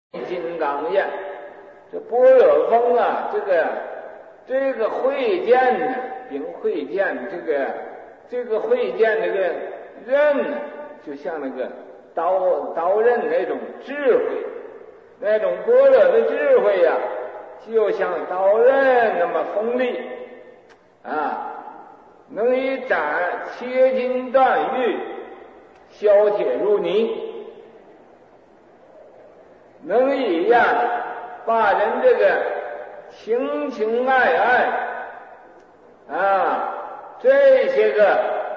金刚眼，这般若风啊，这个会见呢，并会见这个会见这个刃呢，就像那个刀刃那种智慧，那种般若的智慧呀，就像刀刃那么锋利啊，能以斩切金断玉，削铁如泥。能以把人这个情情爱爱这些个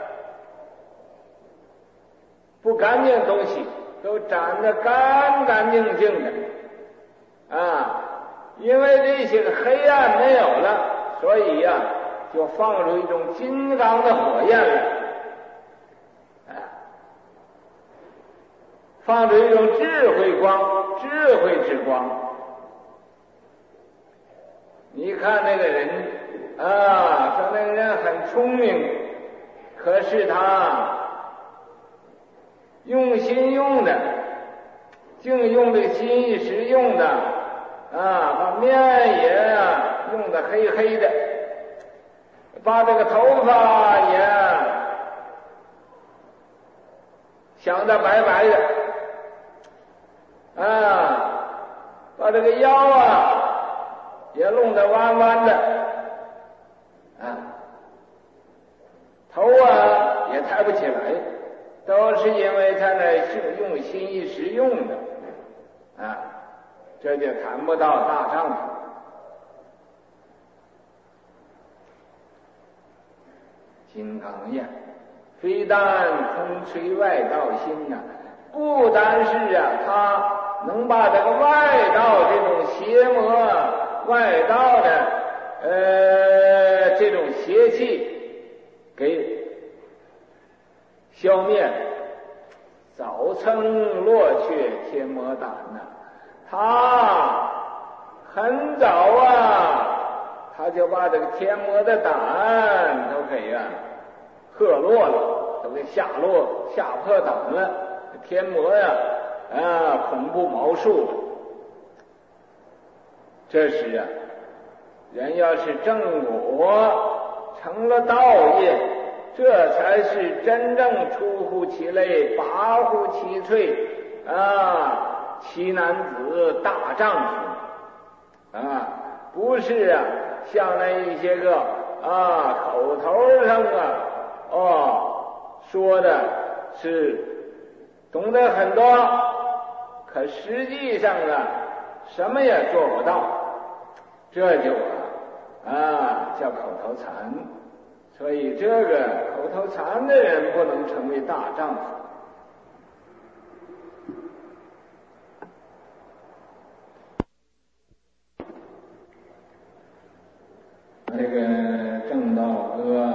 不干净的东西都斩得干干净净的因为这些个黑暗没有了，所以就放出一种金刚的火焰来，放出一种智慧光，智慧之光。你看那个人说那个人很聪明，可是他用心用的，净用这个心意识用的把面也用的黑黑的，把这个头发也想得白白的把这个腰也弄得弯弯的头也抬不起来，都是因为他那用心意识用的这就谈不到大丈夫。金刚眼非但空摧外道心不单是他能把这个外道这种邪魔外道的这种邪气给消灭，早称落却天魔胆他很早他就把这个天魔的胆都给喝落了，都给吓破胆了。天魔恐怖毛数了。这时人要是正果成了道业，这才是真正出乎其类，拔乎其萃奇男子大丈夫不是像那一些个口头上说的是懂得很多，可实际上什么也做不到，这就叫口头禅。所以这个口头禅的人不能成为大丈夫。这个正道歌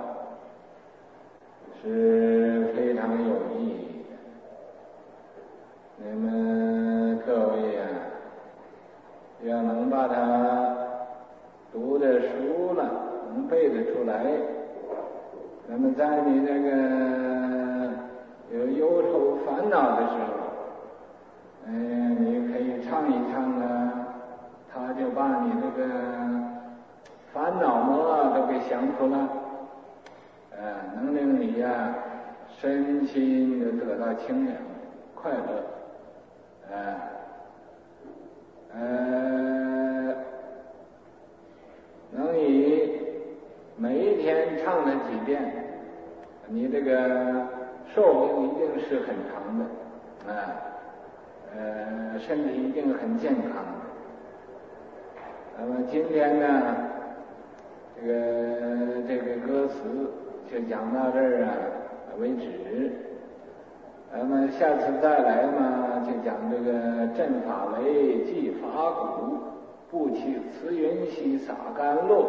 是非常有意义的，你们各位要能把它读得熟了，能背得出来，那么在你这个有忧愁烦恼的时候你可以唱一唱他就把你这个烦恼魔都给降服了能令你身心就得到清凉快乐能以每一天唱了几遍，你这个寿命一定是很长的身体一定很健康的。那么今天呢这个歌词就讲到这儿为止。那么下次再来就讲这个震法雷击法鼓，不起慈云兮洒甘露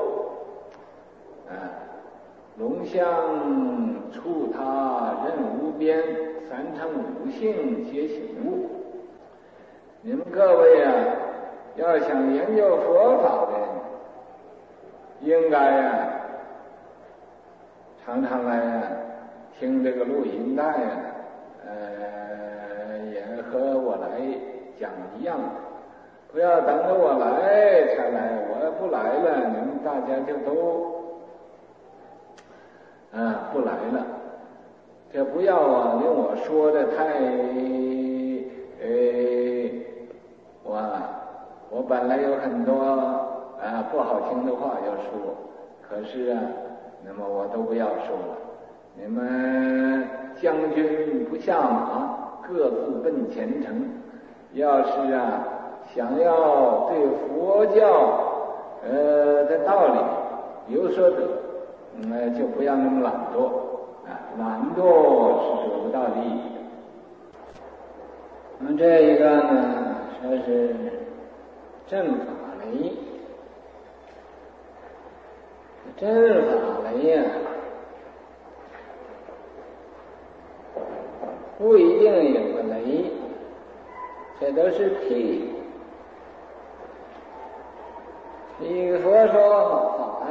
龙象触他任无边，三乘五性皆醒悟。你们各位要想研究佛法的，应该常常来听这个录音带也和我来讲一样的，不要等着我来才来，我不来了，你们大家就都不来了。这不要令我说的太我本来有很多不好听的话要说，可是那么我都不要说了。你们将军不下马，各自奔前程。要是想要对佛教的道理有所得，就不要那么懒惰懒惰是得不到利益的。那么这一个呢，说是正法雷。正法雷不一定有个雷，这都是譬喻。一个佛说法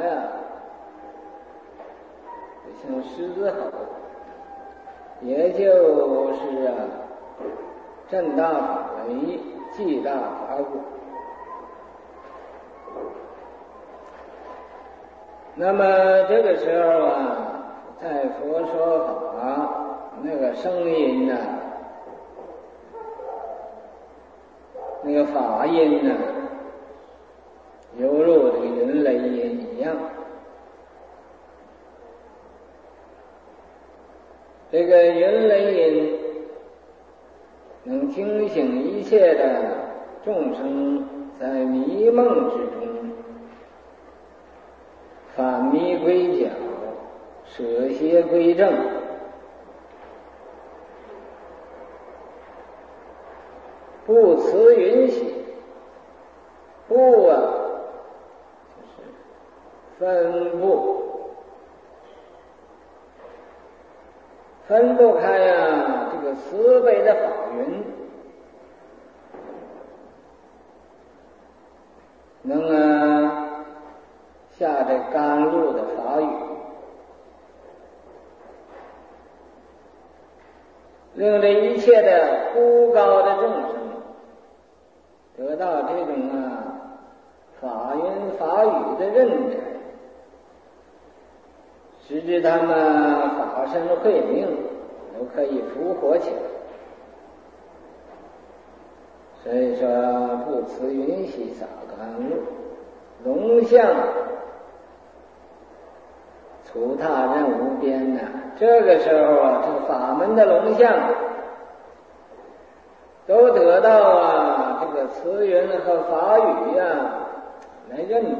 就像狮子吼，也就是正大法雷，即大法果。那么这个时候在佛说法，那个声音那个法音犹如这个云雷音一样。这个云雷音能惊醒一切的众生，在迷梦之中返迷归假，舍邪归正。不辞允许，不就是分不开这个慈悲的法云，能下这甘露的法语，令这一切的孤高的众生得到这种法云法语的认知，使之他们法身慧命都可以复活起来。所以说不辞云兮洒甘露，龙象除他任无边这个时候这个法门的龙象都得到这个慈云和法语来认知。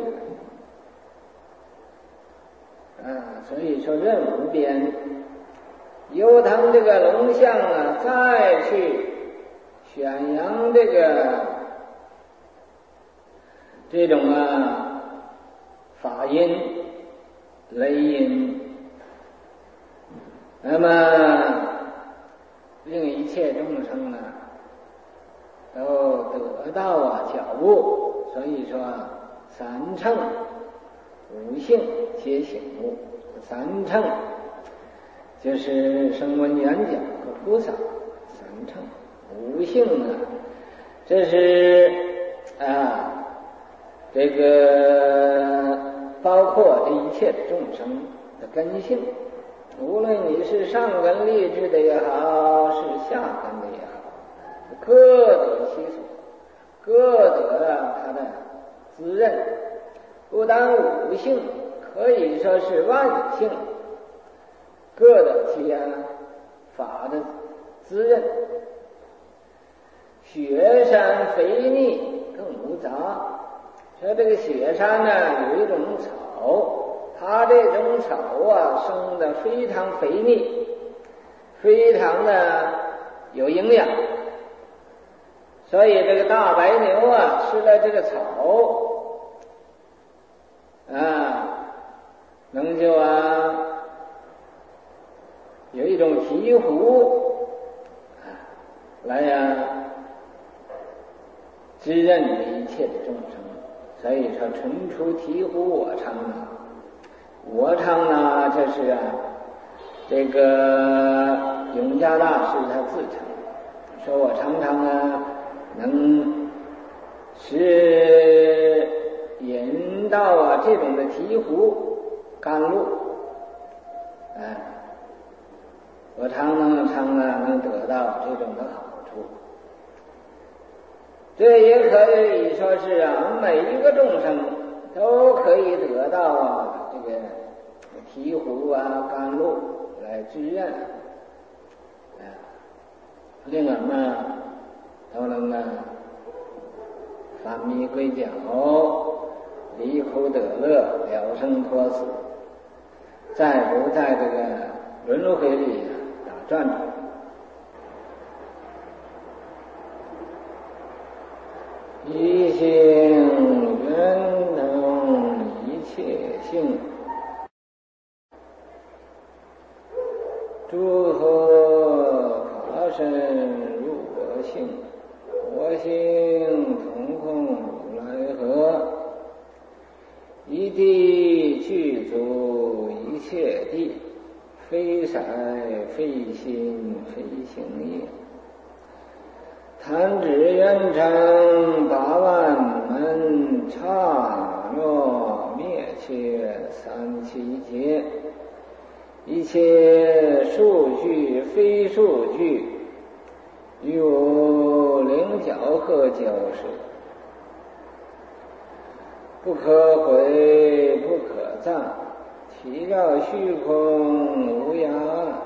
所以说任无边，由他们这个龙象再去宣扬这种法音雷音，那么令一切众生都得到觉悟。所以说三乘五性皆醒悟。三乘就是声闻缘觉和菩萨，三乘五性这是这个包括这一切的众生的根性，无论你是上根立志的也好，是下根的也好，各得其所，各得他的滋润。不单五性，可以说是万性，各得其法的滋润。雪山肥腻更无杂。说这个雪山有一种草，它这种草生得非常肥腻，非常的有营养，所以这个大白牛吃了这个草能就有一种醍醐来滋润这一切的众生。所以说纯出醍醐我昌我昌这是这个永嘉大师他自称，说我常常能使引导这种的醍醐甘露，我常能得到这种的好处。这也可以说是每一个众生都可以得到这个醍醐甘露来滋润，令我们都能返迷归觉，离苦得乐，了生脱死，再不在这个轮回里打转。一性圆能一切性，诸佛法身入我性，我性同空如来合，一地具足一切地，非色非心非行业，弹指圆成八万门，刹若灭却三七劫，一切数据非数据，与我灵角和交涉，不可毁不可障，其绕虚空无涯，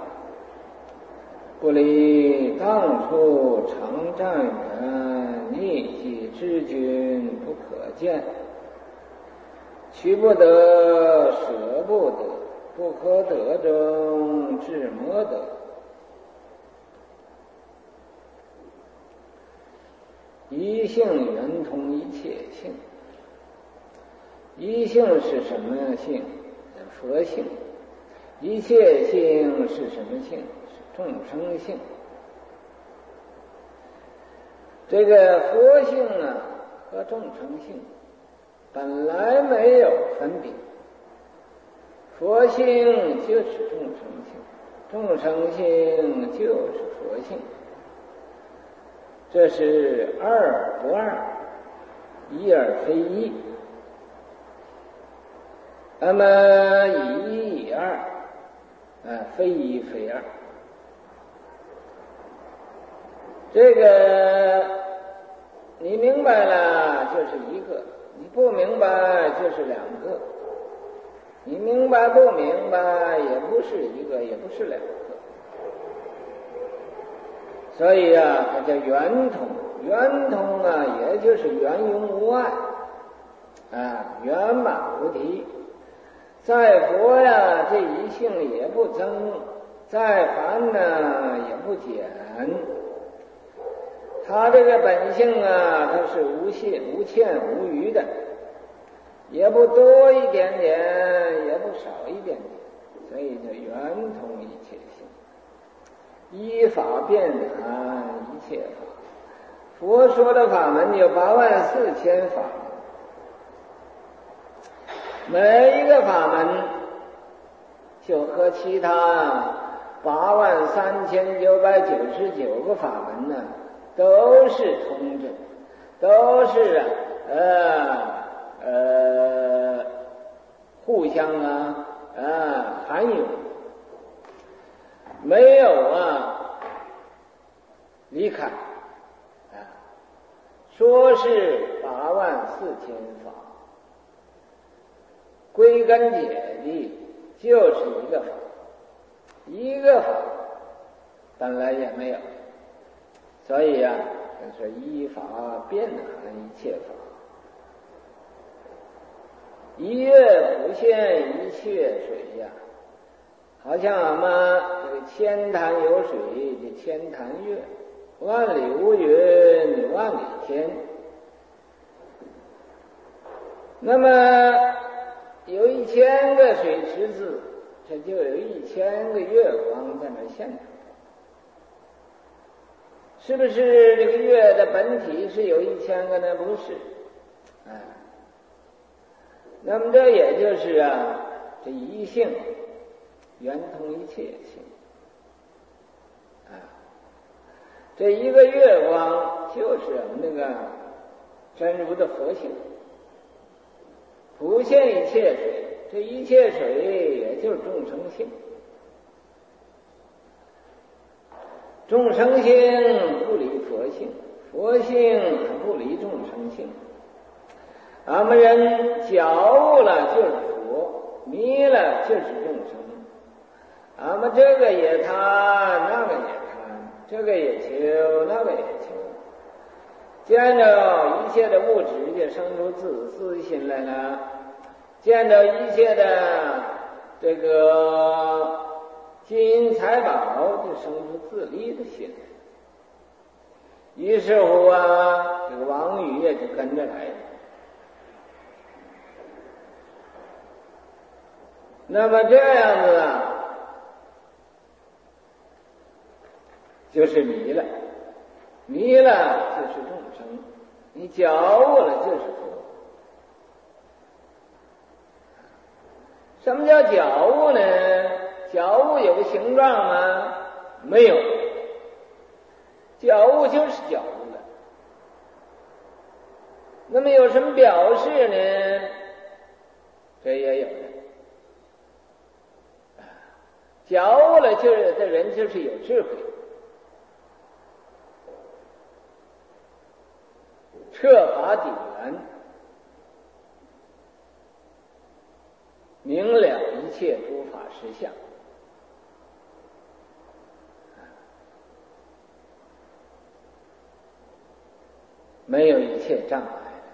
不离当初常战远，逆己之君不可见，取不得舍不得，不可得中至魔得。一性圆通一切性，一性是什么性？佛性。一切性是什么性？是众生性。这个佛性和众生性本来没有分别，佛性就是众生性，众生性就是佛性，这是二而不二，一而非一。那么以一以二，非一非二。这个你明白了就是一个，你不明白就是两个。你明白不明白也不是一个，也不是两个。所以它叫圆通。圆通也就是圆融无碍，圆满无敌。在佛这一性也不增，在凡也不减。他这个本性它是无限无欠无余的，也不多一点点，也不少一点点，所以叫圆通一切性，依法遍览一切法。佛说的法门有84000法门，每一个法门就和其他83999个法门都是通着，都是互相含有，没有离开。说是84000法，归根结底就是一个法，一个法本来也没有，所以就是依法遍含一切法，一月普现一切水好像我们这个千潭有水就千潭月，万里无云万里天。那么有1000个水池子，这就有1000个月光在那现出来。是不是这个月的本体是有1000个呢？不是。那么这也就是这一性圆通一切性。 这一个月光就是那个真如的佛性，普现一切水，这一切水也就是众生性，众生性不离佛性，佛性不离众生性。俺们人觉悟了就是佛，迷了就是众生。俺们这个也贪，那个也贪，这个也求，那个也求，见着一切的物质就生出自私心来了，见着一切的这个金银财宝就生出自利的心来，于是乎啊，这个妄语也就跟着来了。那么这样子啊，就是迷了，迷了就是众生，你觉悟了就是佛。什么叫觉悟呢？觉悟有个形状吗？没有，觉悟就是觉悟了。那么有什么表示呢？这也有的。觉悟了就是这人就是有智慧，彻法底缘，明了一切诸法实相，没有一切障碍。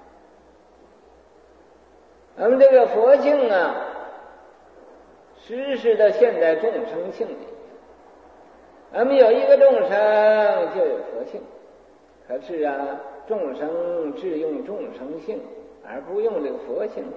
咱们这个佛性啊，实施的现在众生性里，咱们有一个众生就有佛性，可是啊，众生只用众生性，而不用这个佛性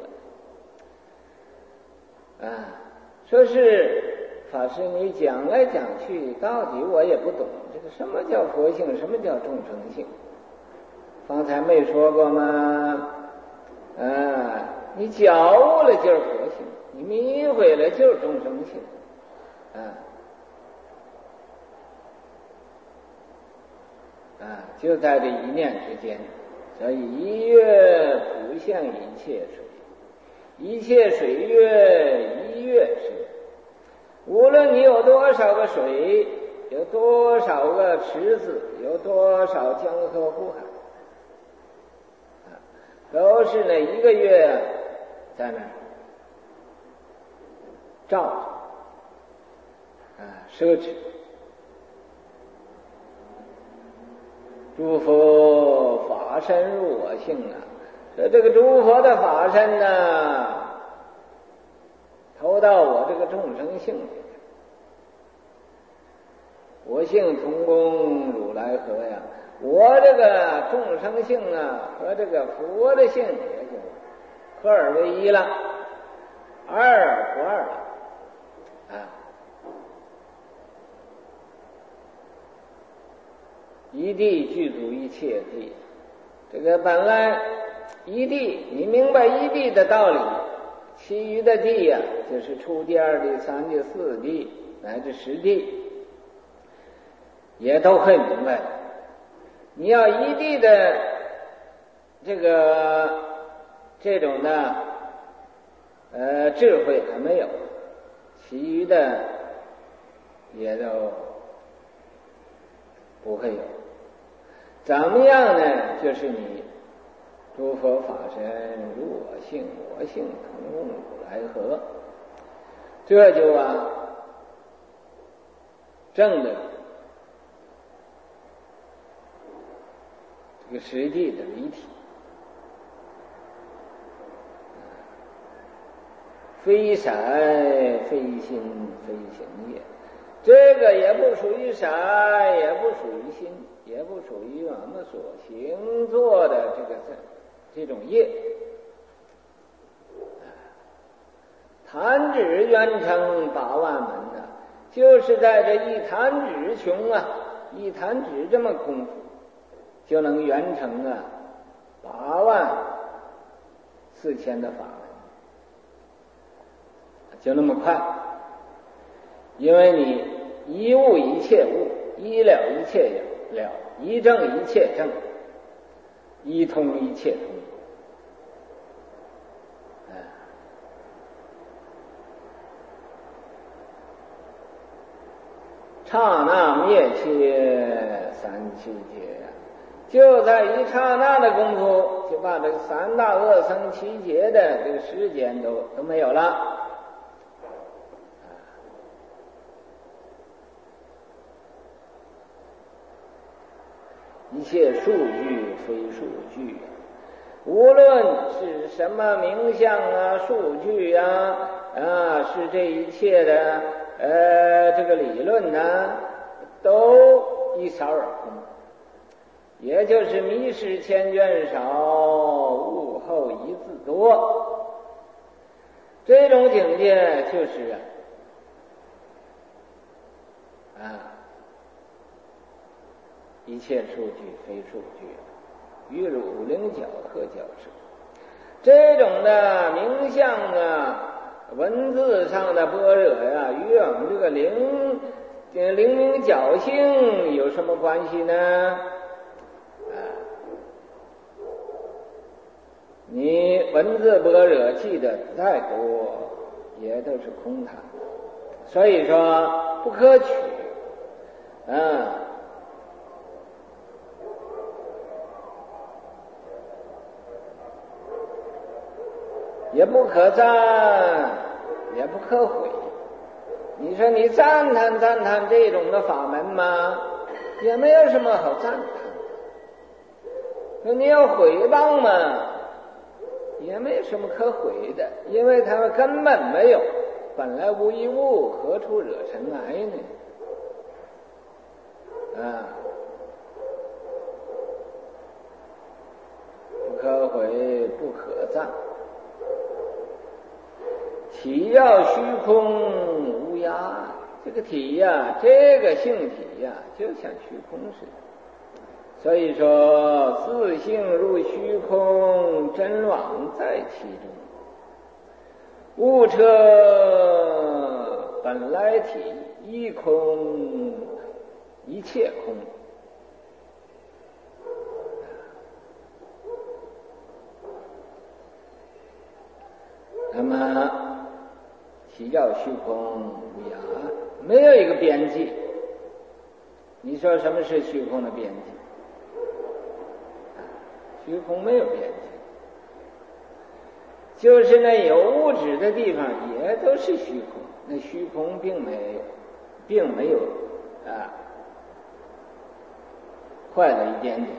了。说是法师你讲来讲去，到底我也不懂这个什么叫佛性，什么叫众生性。方才没说过吗？你觉悟了就是佛性，你迷毁了就是众生性。就在这一念之间，所以一月普现一切水，一切水月一月是。无论你有多少个水，有多少个池子，有多少江河湖海，都是那一个月在那儿照着奢侈。诸佛法身入我性啊，说这个诸佛的法身呢，投到我这个众生性里，我性同工如来合呀，我这个众生性啊和这个佛的性也就合二为一了，二不二了。一地具足一切地，这个本来一地，你明白一地的道理，其余的地呀，就是初地、二地、三地、四地乃至十地，也都会明白。你要一地的这种的智慧还没有，其余的也都不会有。怎么样呢？就是你诸佛法身如我性，我性同工如来合，这就证了这个实际的离体，非闪非心非行业。这个也不属于闪，也不属于心，也不属于我们所行做的这种业。弹指圆成8万门就是在这一弹指穷一弹指这么功夫，就能圆成84000的法门，就那么快。因为你一悟一切悟，一了一切了， 了，一正一切正，一通一切通。刹那灭切三七劫，就在一刹那的功夫，就把这个三大恶生七劫的这个时间都没有了。一切数据非数据，无论是什么名相啊、数据啊，是这一切的这个理论呢，都一扫而空。也就是迷失千卷少，悟后一字多。这种境界就是一切数据非数据，于汝灵角何角是？这种的名相啊，文字上的般若呀，与我们这个灵明角性有什么关系呢？你文字般若记得再多，也都是空谈，所以说不可取。也不可赞，也不可毁。你说你赞叹这种的法门吗？也没有什么好赞叹。说你要毁谤嘛，也没有什么可毁的，因为他们根本没有，本来无一物，何处惹尘埃呢？不可毁，不可赞。体要虚空无涯，这个体呀，这个性体呀，就像虚空似的。所以说，自性入虚空，真妄在其中。悟彻本来体，一空，一切空。那么体要虚空无涯，没有一个边际。你说什么是虚空的边际？虚空没有边际，就是那有物质的地方也都是虚空，那虚空并没有坏了一点点。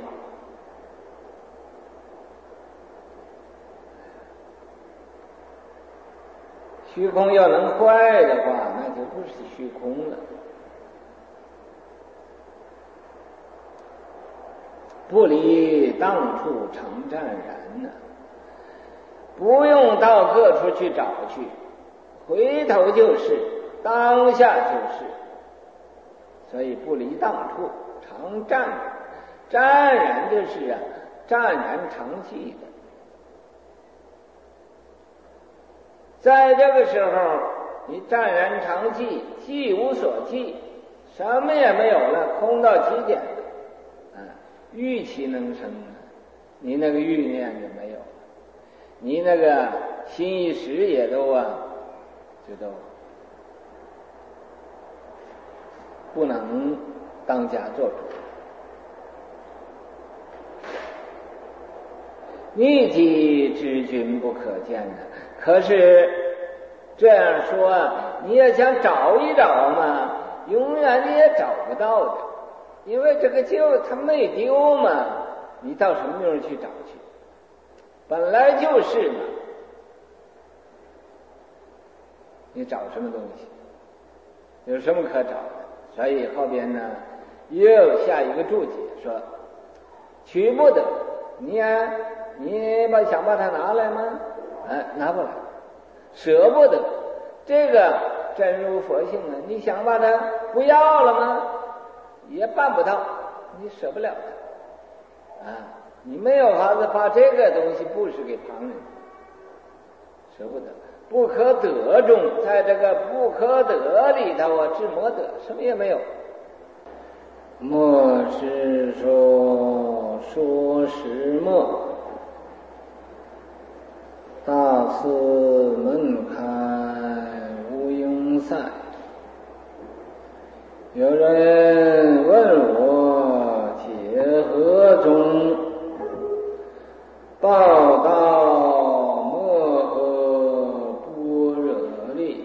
虚空要能坏的话，那就不是虚空了。不离当处常湛然呢，不用到各处去找去，回头就是，当下就是。所以不离当处常湛然，湛然就是湛然常寂的。在这个时候，你湛然常寂，寂无所寂，什么也没有了，空到极点。欲其能生呢？你那个欲念就没有了，你那个心意识也都就都不能当家做主。逆迹之君不可见呢。可是这样说，你也想找一找嘛，永远你也找不到的。因为这个它没丢嘛，你到什么地方去找去？本来就是嘛，你找什么东西？有什么可找的？所以后边呢又下一个注解说：取不得，你想把它拿来吗？拿不来。舍不得，这个真如佛性啊，你想把它不要了吗？也办不到，你舍不了它你没有法子把这个东西布施给旁人，舍不得。不可得中，在这个不可得里头智摩得，什么也没有。 莫是说实莫，大寺门开无壅塞。有人问我解何中，报道莫诃般若力。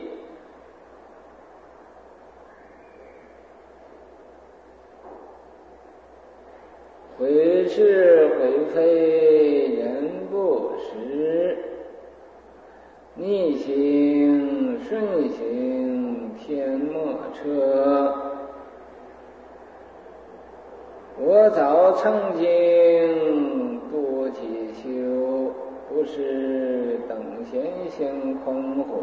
回是回非人不识，逆行顺行天莫测。我早曾经多祈求，不是等闲相空火。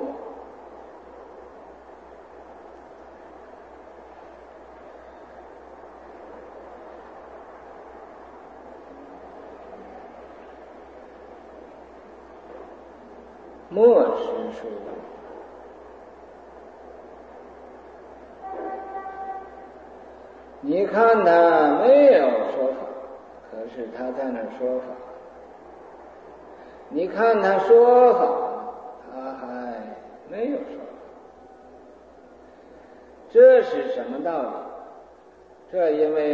莫是说，你看他没有说法，可是他在那儿说法；你看他说法，他还没有说法。这是什么道理？这因为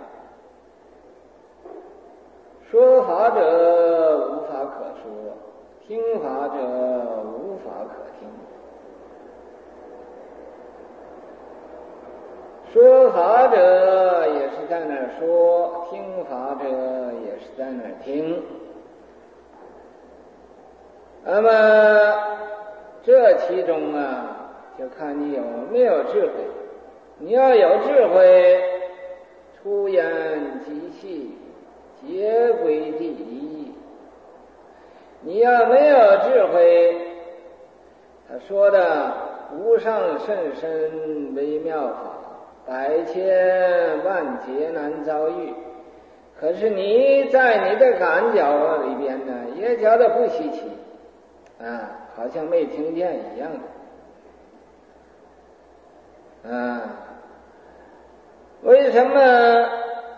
说法者无法可说，听法者无法可听。说法者也是在那儿说，听法者也是在那儿听。那么这其中就看你有没有智慧。你要有智慧，出言即细，皆归第一。你要没有智慧，他说的无上甚深微妙法，百千万劫难遭遇。可是你在你的感觉里边呢，也觉得不稀奇好像没听见一样的为什么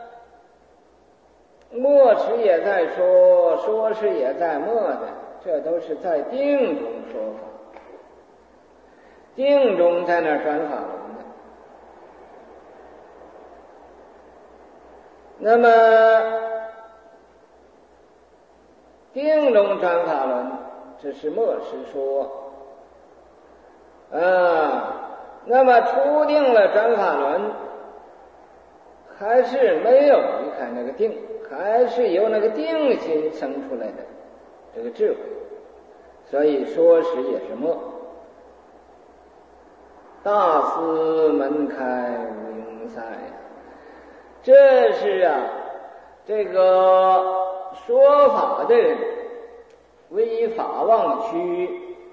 默时也在说，说时也在默的？这都是在定中说法，定中在那转法轮的。那么定中转法轮，这是默时说那么初定了转法轮，还是没有离开那个定，还是由那个定心生出来的这个智慧，所以说时也是默。大司门开无壅塞这是这个说法的人为法忘躯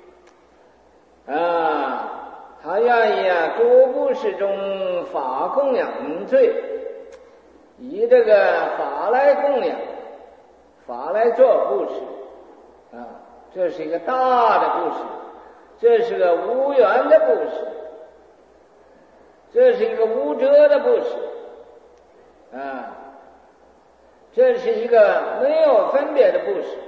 他愿意诸布施中法供养罪，以这个法来供养，法来做布施这是一个大的布施，这是个无缘的布施，这是一个无遮的布施这是一个没有分别的布施，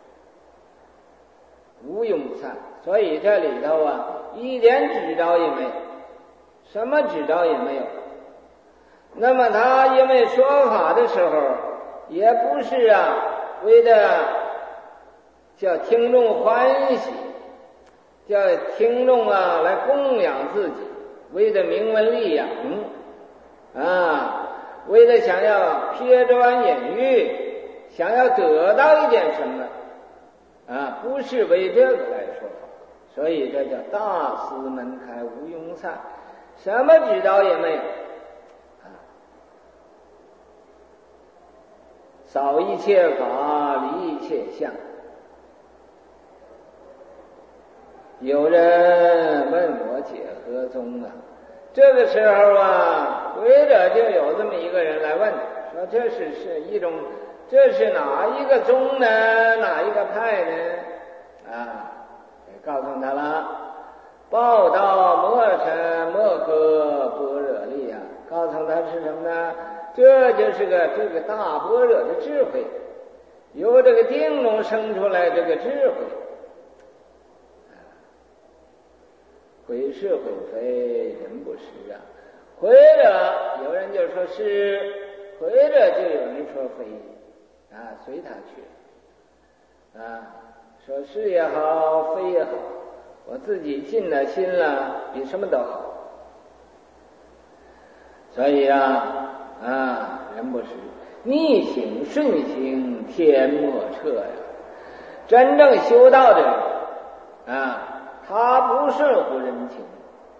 无壅塞。所以这里头一点指招也没有，什么指招也没有。那么他因为说法的时候，也不是为了叫听众欢喜，叫听众来供养自己，为了名闻利养为了想要瞥专引喻，想要得到一点什么不是为这个来说法。所以这叫大司门开无壅塞，什么指导也没有扫一切法，离一切相。有人问我解何宗这个时候回者就有这么一个人来问，说这是一种，这是哪一个宗呢？哪一个派呢？告诉他了，报道莫诃般若力告诉他是什么呢？这就是这个大般若的智慧，由这个定中生出来这个智慧。毁是毁非，人不是啊。毁了，有人就说是；毁了，就有人说非，啊，随他去，啊，说是也好，非也好，我自己尽了心了，比什么都好。所以人不是逆行顺行，天莫测呀。真正修道的人他不顺乎人情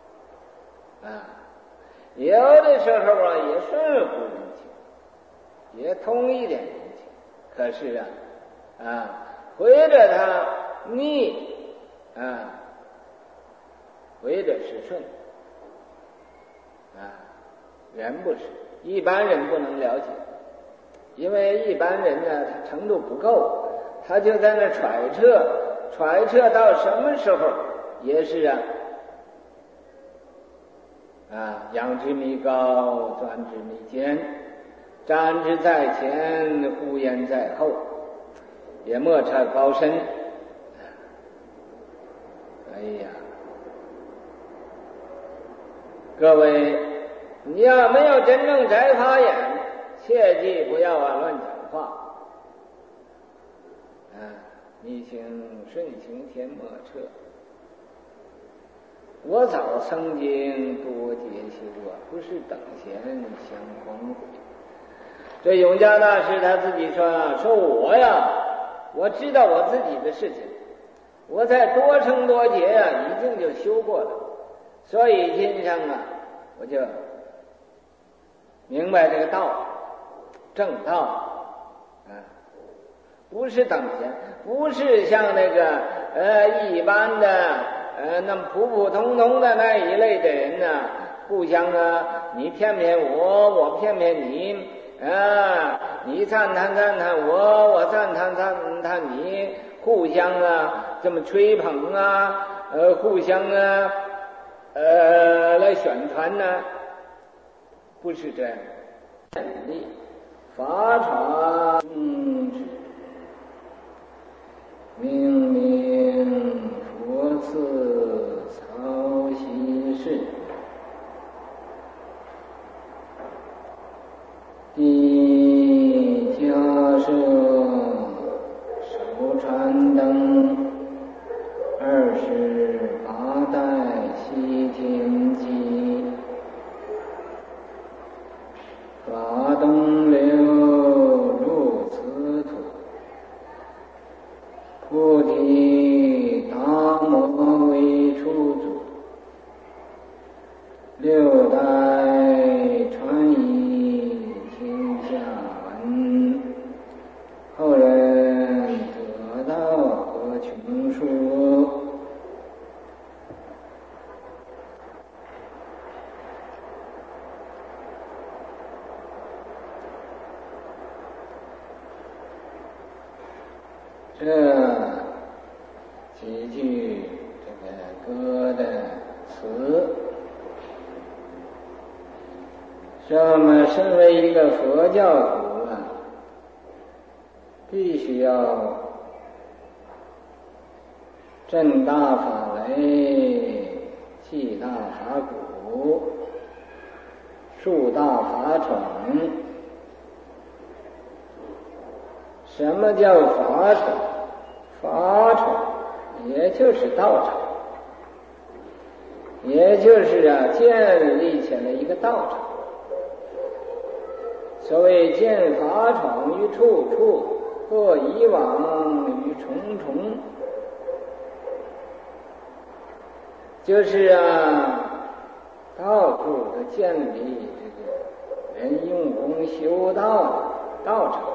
有的时候也顺乎人情，也通一点人情，可是回着他逆回着是顺人不是，一般人不能了解，因为一般人呢他程度不够，他就在那揣测到什么时候也是仰之弥高，钻之弥坚，瞻之在前，呼延在后，也莫测高深。哎呀，各位，你要没有真正摘法眼，切记不要乱讲话。逆行顺行，天莫测。我早曾经多劫修不是等闲相荒毁。这永嘉大师他自己说我知道我自己的事情，我在多生多劫已经就修过了，所以今生我就明白这个道，正道不是等闲，不是像那个一般的那么普普通通的那一类的人互相你骗骗我，我骗骗你你赞叹我，我赞叹你，互相这么吹捧互相来宣传不是这样。法传明明佛赐曹溪士，地家舍手传灯28代西天记，法东流入此土，菩提达摩为初祖，6代传译天下闻，后人得道何穷说。这几句这个歌的词，说我们身为一个佛教徒必须要正大法雷，系大法鼓，树大法宠。什么叫法宠？法宠也就是道场，也就是建立起来一个道场。所谓见法宠于处处，或以往于重重，就是到处的建立这个人用功修道的道场。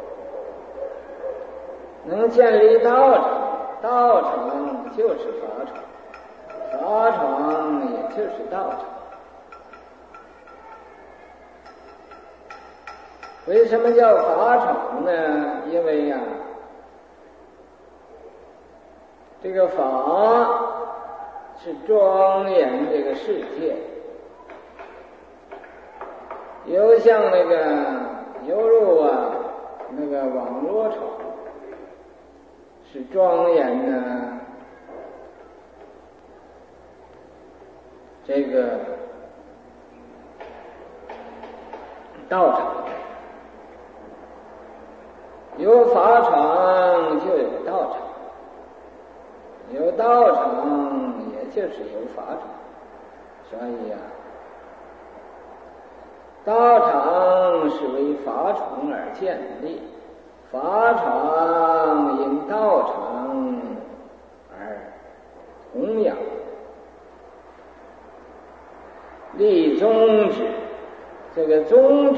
能建立道场，道场就是法场，法场也就是道场。为什么叫法场呢？因为这个法是庄严这个世界， 又像那个犹如那个网络场，是庄严呢。这个道场有法场就有道场，有道场也就是有法场，所以道场是为法场而建立，法场因道场而弘扬。立宗旨，这个宗旨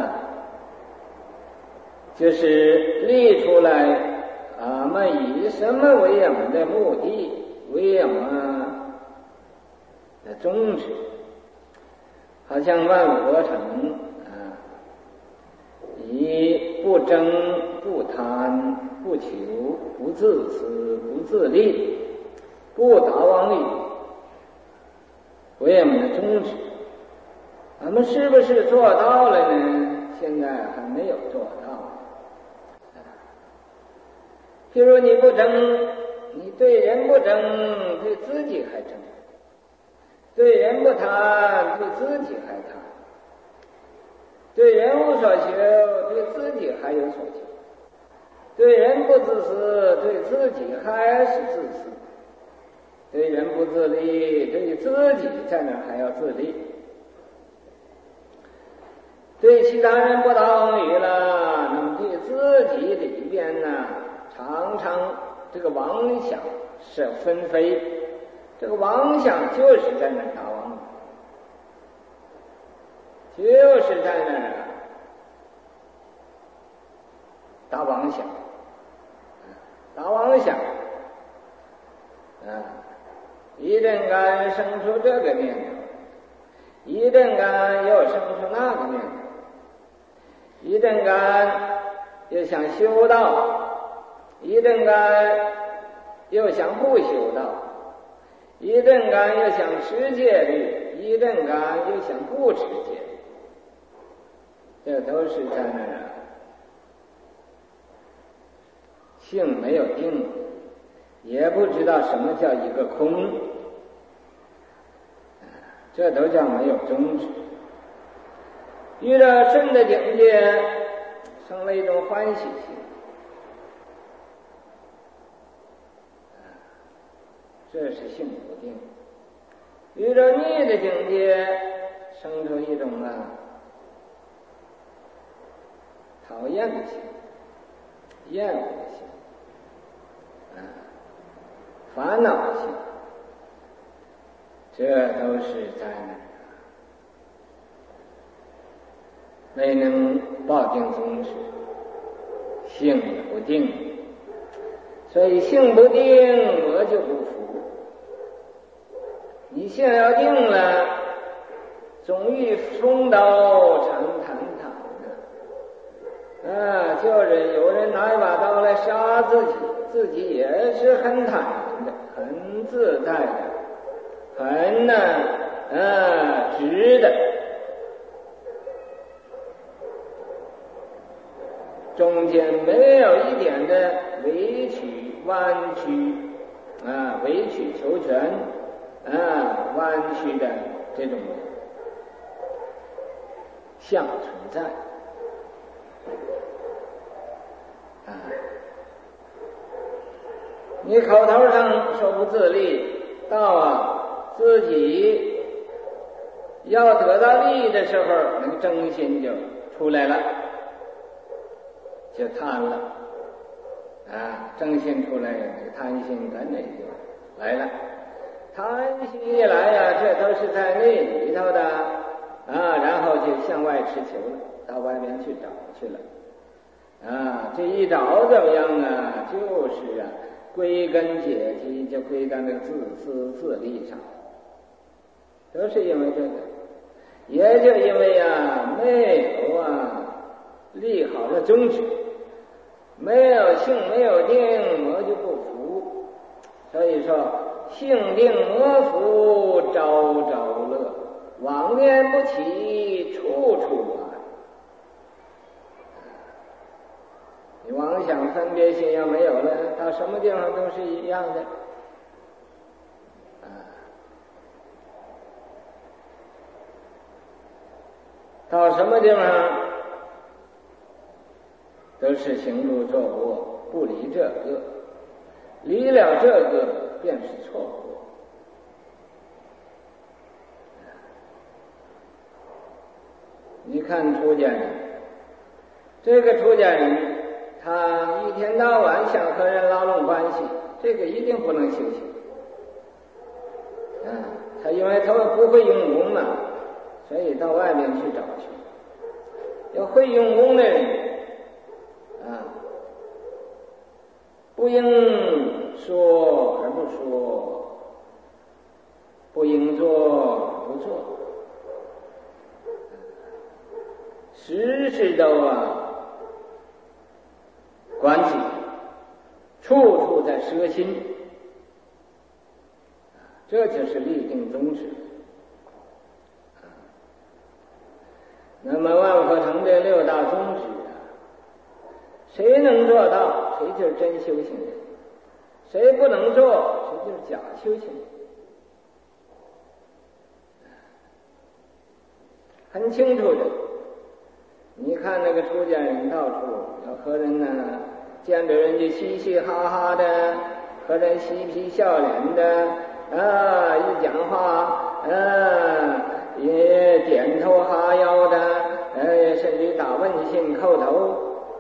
就是立出来我们以什么为我们的目的，为我们的宗旨。好像万物得成以不争不贪不求不自私不自利不达妄利为我们的宗旨，我们是不是做到了呢？现在还没有做到。譬如你不争，你对人不争，对自己还争；对人不贪，对自己还贪；对人无所求，对自己还有所求；对人不自私，对自己还是自私。对人不自利，对自己在那还要自利；对其他人不达妄语了，那么对自己里边呢，常常这个妄想是纷飞，这个妄想就是在那打妄语，就是在那打妄想，打妄想一阵间生出这个念头，一阵间又生出那个念头，一阵间又想修道，一阵间又想不修道，一阵间又想持戒律，一阵间又想不持戒律，这都是在那性没有定，也不知道什么叫一个空，这都叫没有宗旨。遇到圣的境界，生了一种欢喜心，这是性不定；遇到逆的境界，生出一种讨厌的心、厌恶的心。烦恼心，这都是在没能抱定宗旨，性不定，所以性不定我就不服。你性要定了，总欲冲刀长坦坦就是有人拿一把刀来杀自己，自己也是很坦然的，很自在的，很直的，中间没有一点的委曲弯曲委曲求全弯曲的这种相存在你口头上说不自利，到自己要得到利益的时候，那个真心就出来了，就贪了真心出来，那个贪心跟着就来了。贪心一来这都是在内里头的然后就向外持求了，到外面去找去了这一找怎么样就是归根结基，就归到那个自私自利上，都是因为这个，也就因为没有立好了宗旨，没有性没有定，我就不服。所以说性定魔服朝朝乐妄念不起，处处啊，你妄想分别心要没有了，到什么地方都是一样的。到什么地方都是行住坐卧，不离这个，离了这个便是错误。你看出家人，这个出家人他一天到晚想和人拉拢关系，这个一定不能修行。他因为他不会用功嘛，所以到外面去找去。要会用功的人不应说而不说，不应做而不做，时时都关记，处处在摄心，这就是立定宗旨。那么万佛堂的六大宗旨谁能做到，谁就是真修行人；谁不能做，谁就是假修行人。很清楚的，你看那个出家人到处要和人见着人家嘻嘻哈哈的，和人嬉皮笑脸的一讲话也点头哈腰的，甚至打问信叩头，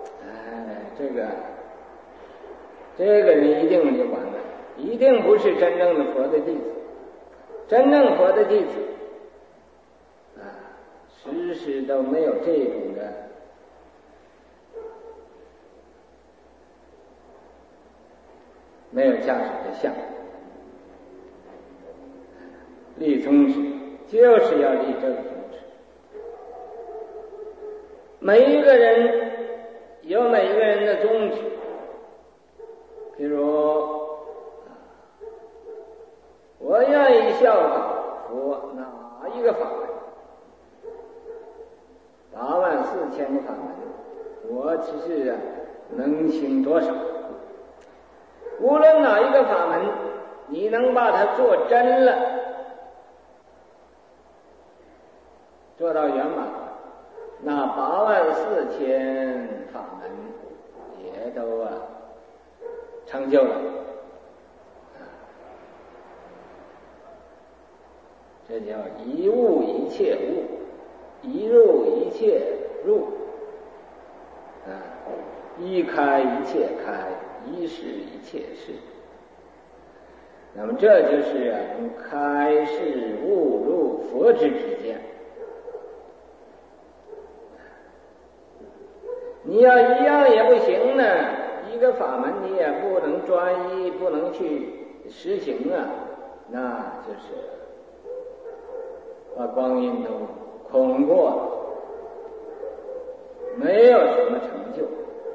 这个人一定就完了，一定不是真正的佛的弟子。真正佛的弟子时时都没有这种的没有驾驶的相，立宗旨就是要立这个宗旨。每一个人有每一个人的宗旨，比如我愿意效仿佛哪一个法门84000个法门，我只是能行多少。无论哪一个法门，你能把它做真了，做到圆满，那84000法门也都成就了。这叫一悟一切悟，一入一切入，一开一切开，一示一切示。那么这就是开示悟入佛之见。你要一样也不行呢，一个法门你也不能专一，不能去实行那就是把光阴都空过了，没有什么成就，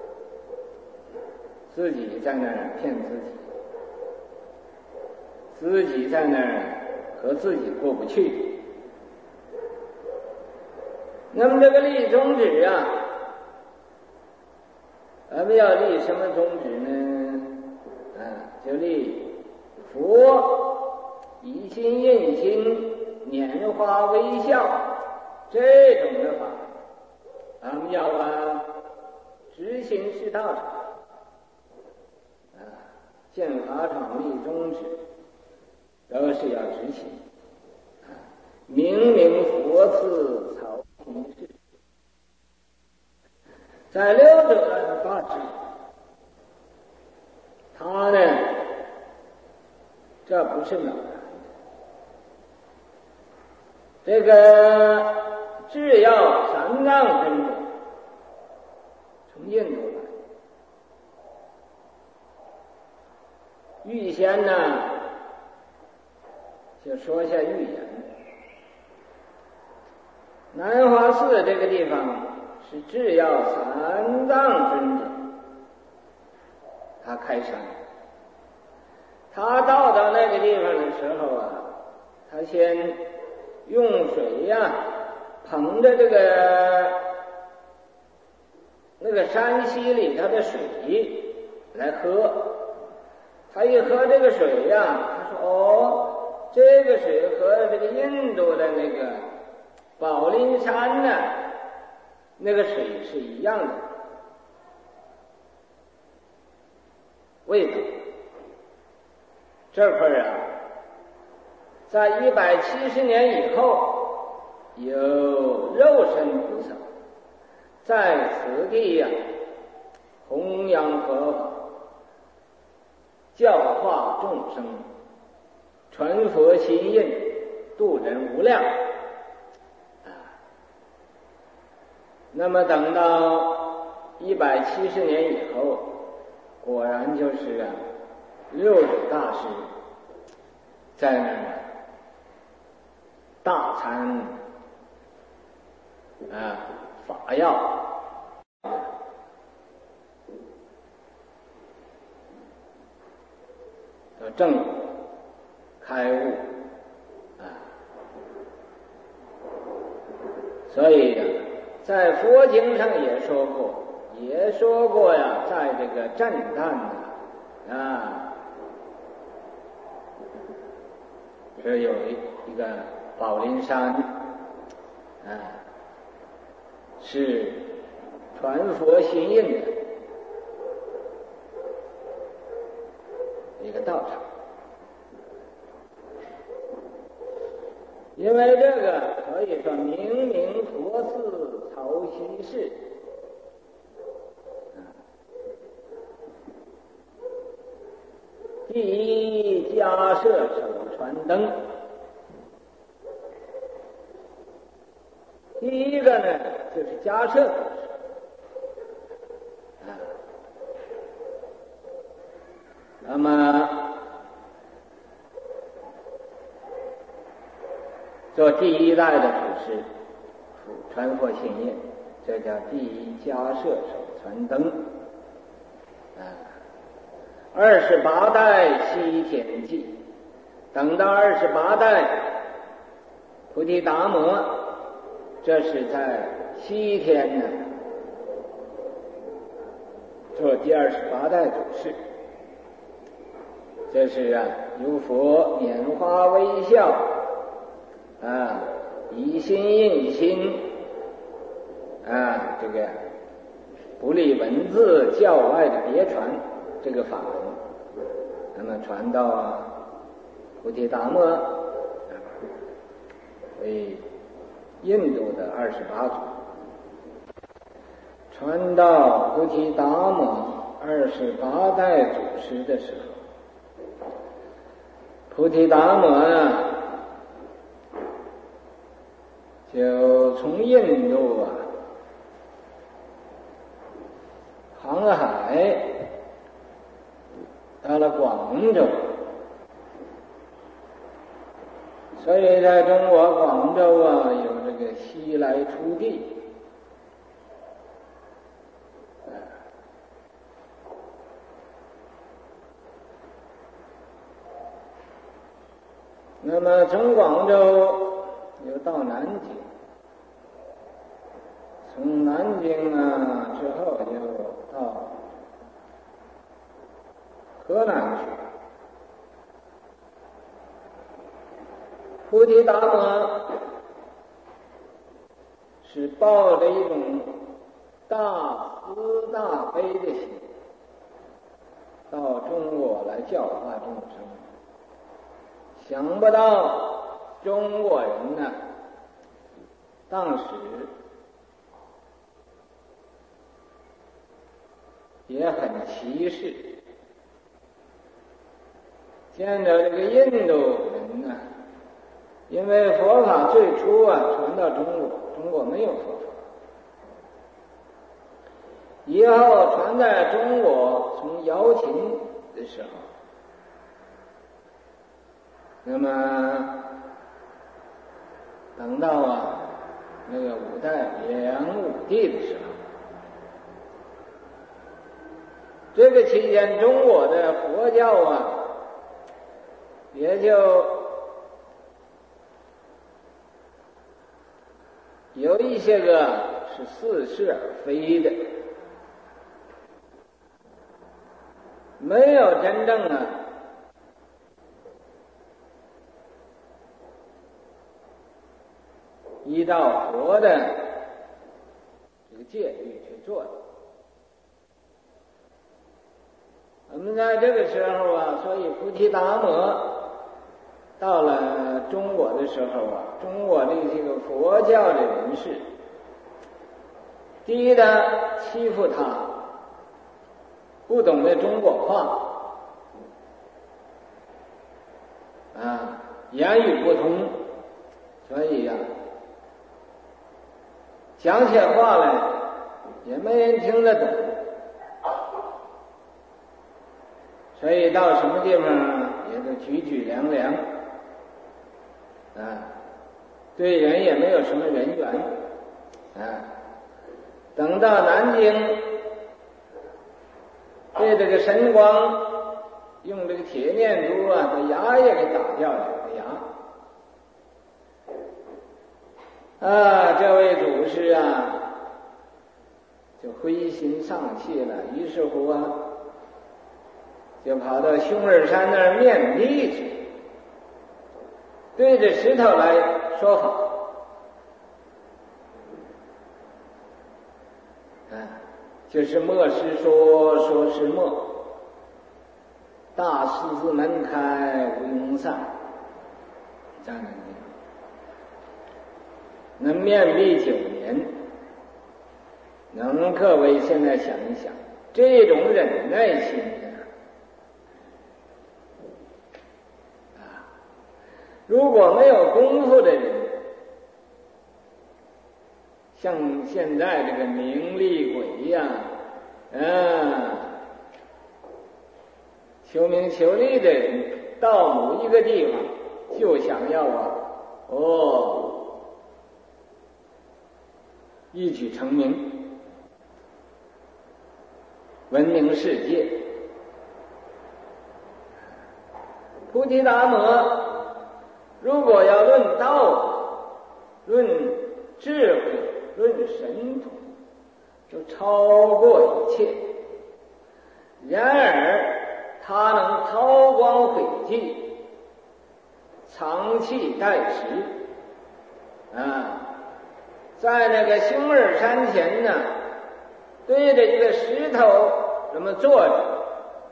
自己在那儿骗自己在那儿和自己过不去。那么这个立宗旨我们要立什么宗旨呢？就立佛以心印心，拈花微笑这种的法。我们要执行是道场建法场立宗旨，都是要执行。明明佛赐草平事，在六者的法制，他呢，这不是偶然的。这个制药三藏尊者从印度来，预先就说下预言。南华寺这个地方是制药三藏尊者，他开山。他到那个地方的时候他先用水呀，捧着这个那个山溪里头的水来喝。他一喝这个水呀，他说：“哦，这个水和这个印度的那个宝林山呢，那个水是一样的味道。”这块儿啊，在170年以后，有肉身菩萨在此地呀，弘扬佛法，教化众生，传佛心印，度人无量。那么等到170年以后，果然就是六祖大师在那儿大参法要，正开悟所以在佛经上也说过呀，在这个震旦是有一个宝林山是传佛心印的一个道场。因为这个可以说明明佛寺曹溪市第一迦摄手传灯。第一个呢就是迦摄那么做第一代的祖师传佛心印，这叫第一迦摄手传灯28代西天记，等到28代菩提达摩，这是在西天呢做第28代祖师。这是由佛拈花微笑以心印心这个不立文字教外的别传这个法门，那么传到菩提达摩为印度的28祖，传到菩提达摩28代祖师的时候，菩提达摩就从印度航海到了广州，所以在中国广州有这个西来出地那么从广州又到南京，从南京之后就到河南去。菩提达摩是抱着一种大慈大悲的心到中国来教化众生，想不到中国人当时也很歧视，见着这个印度人因为佛法最初传到中国，中国没有佛法，以后传在中国，从姚秦的时候，那么等到那个五代梁武帝的时候，这个期间中国的佛教也就有一些个是似是而非的，没有真正依照佛的这个戒律去做的。我们在这个时候所以菩提达摩到了中国的时候中国的这个佛教的人士，第一呢欺负他，不懂得中国话言语不通，所以讲起话来也没人听得懂，所以到什么地方也都举举凉凉对人也没有什么人缘等到南京被这个神光用这个铁念珠把牙也给打掉了，这位祖师就灰心丧气了，于是乎就跑到凶耳山那儿面壁去，对着石头来说法就是默是说，说是默，大狮子门开无庸散，这样的能面壁9年，能各位现在想一想，这种忍耐心如果没有功夫的人，像现在这个名利鬼求名求利的人，到某一个地方就想要一举成名，闻名世界。菩提达摩如果要论道、论智慧、论神通，就超过一切。然而他能韬光晦气，藏气待时在那个凶耳山前对着一个石头这么坐着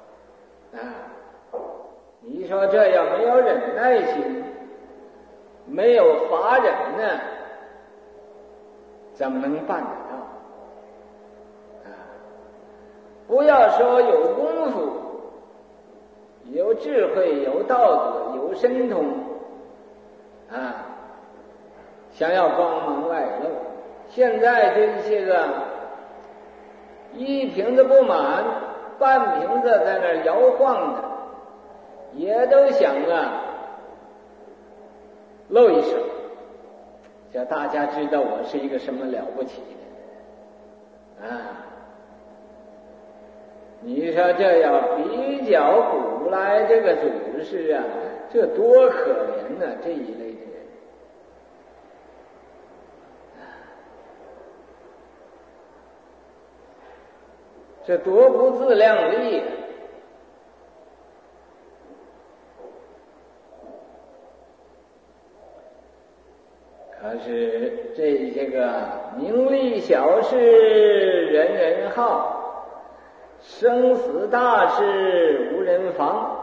你说这要没有忍耐心，没有法忍怎么能办得到不要说有功夫，有智慧，有道德，有神通想要光芒外露，现在这些个一瓶子不满，半瓶子在那儿摇晃的，也都想露一手，叫大家知道我是一个什么了不起的你说这要比较古来这个祖师这多可怜这一类的人这多不自量力可是这些个名利小事人人好，生死大事无人防，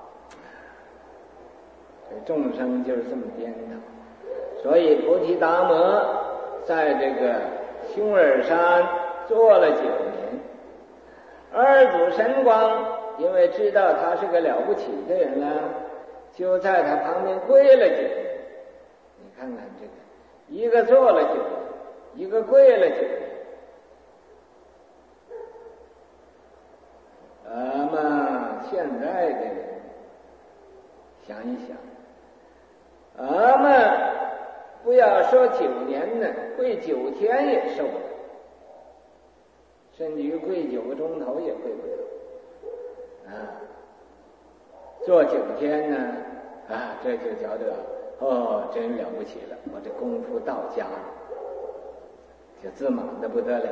这众生就是这么颠倒。所以菩提达摩在这个凶耳山坐了9年，二祖神光因为知道他是个了不起的人就在他旁边跪了9年。你看看这个，一个坐了9年，一个跪了9年。现在的人想一想，不要说9年呢，跪9天也受不了，甚至于跪9个钟头也跪不了坐9天呢这就觉得真了不起了，我这功夫到家了就自满的不得了。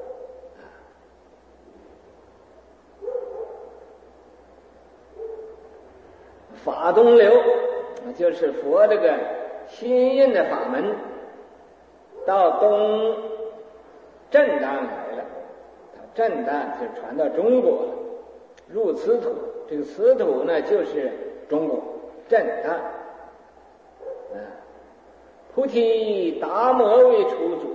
法东流就是佛这个新印的法门到东震旦来了，震旦就传到中国了，入此土，这个此土呢就是中国震旦。菩提达摩为初祖，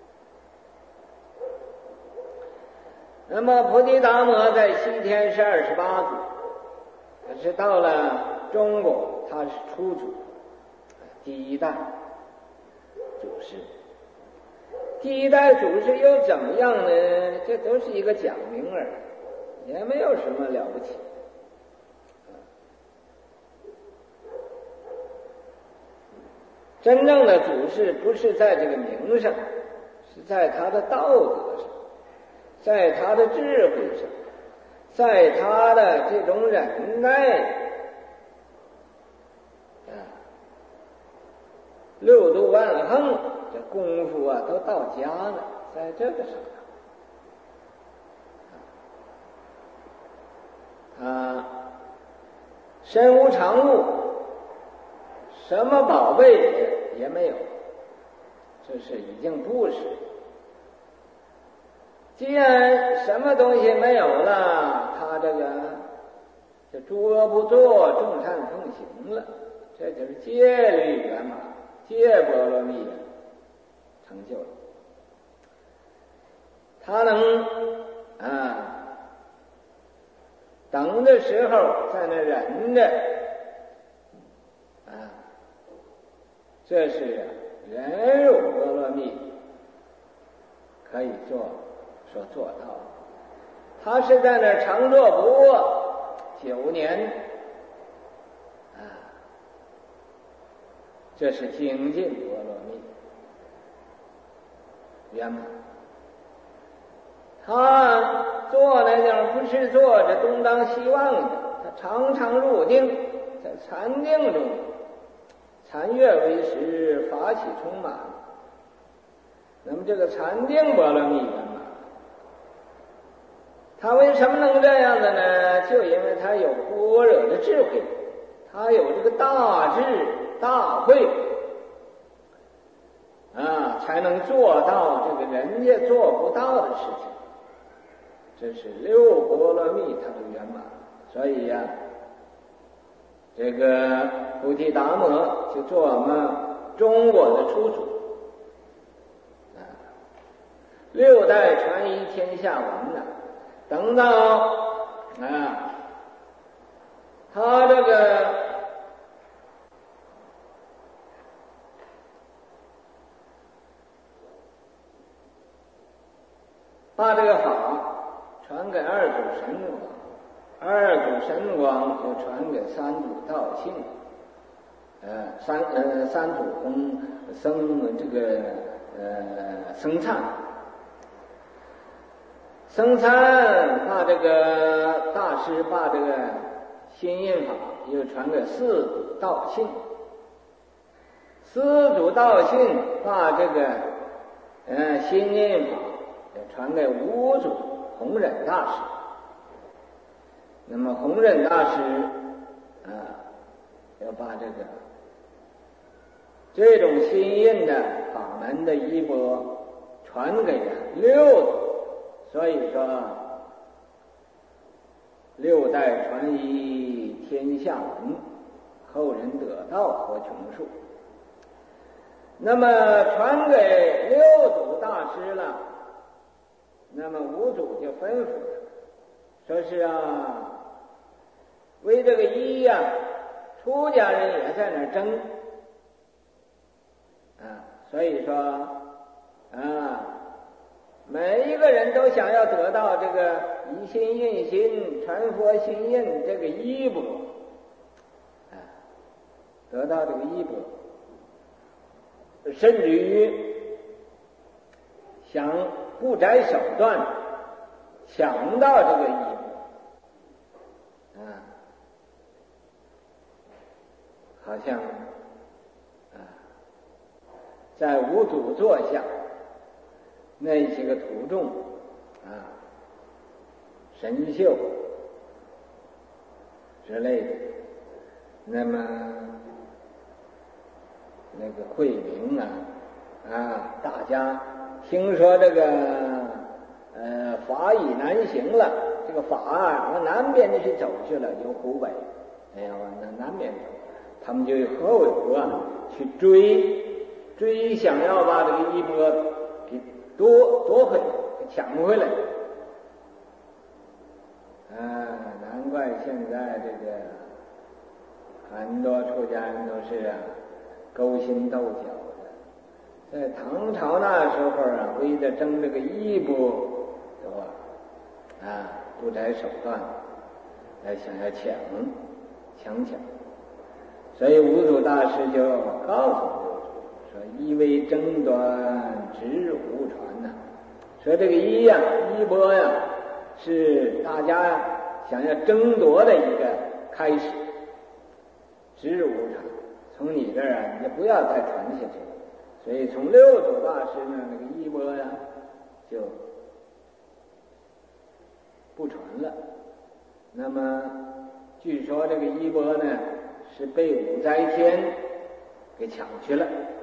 那么菩提达摩在西天是28祖，可是到了中国他是初祖，第一代祖师。第一代祖师又怎么样呢？这都是一个假名而已，也没有什么了不起。真正的祖师不是在这个名上，是在他的道德上，在他的智慧上，在他的这种忍耐六度万恒，这功夫啊都到家了，在这个上头。身无长物，什么宝贝也没有，这是已经不是。既然什么东西没有了，他这个就诸恶不作，众善奉行了，这就是戒律圆满，戒波罗蜜成就了。他能等的时候在那忍着这是忍辱波罗蜜可以说做到。他是在那常坐不卧9年这是精进波罗蜜圆满。他坐那地方不是坐着东张西望的，他常常入定，在禅定中，禅悦为实，法喜充满。那么这个禅定波罗蜜圆满，他为什么能这样的呢？就因为他有般若的智慧，他有这个大智大慧才能做到这个人家做不到的事情。这是六波罗蜜它就圆满。所以这个菩提达摩就做我们中国的初祖6代传译天下闻等到他这个把这个法传给二祖神光，二祖神光又传给三祖道信，三祖公僧璨，僧璨把这个大师把这个新印法又传给四祖道信，四祖道信把这个新印法传给五祖弘忍大师。那么弘忍大师要把这种新印的法门的衣钵传给六祖，所以说6代传译天下闻，后人得道何穷数。那么传给六祖大师了，那么五祖就吩咐了，说是为这个一出家人也在那争所以说每一个人都想要得到这个以心印心传佛心印这个衣钵得到这个衣钵，甚至于想不择手段抢到这个衣钵好像在五祖座下那些个徒众啊、神秀之类的，那么那个慧明大家听说这个法已南行了，这个法往南边去走去了，由湖北往南边走，他们就后有去追，想要把这个衣钵给夺回来，给抢回来。难怪现在这个很多出家人都是勾心斗角的。在唐朝那时候为了争这个衣钵，是吧？不择手段来想要强抢。所以五祖大师就告诉六祖说：“衣为争端，直入无传呐。”说这个衣钵是大家想要争夺的一个开始，直入无传。从你这儿你就不要再传下去了。所以从六祖大师那个衣钵就不传了。那么据说这个衣钵是被五灾天给抢去了。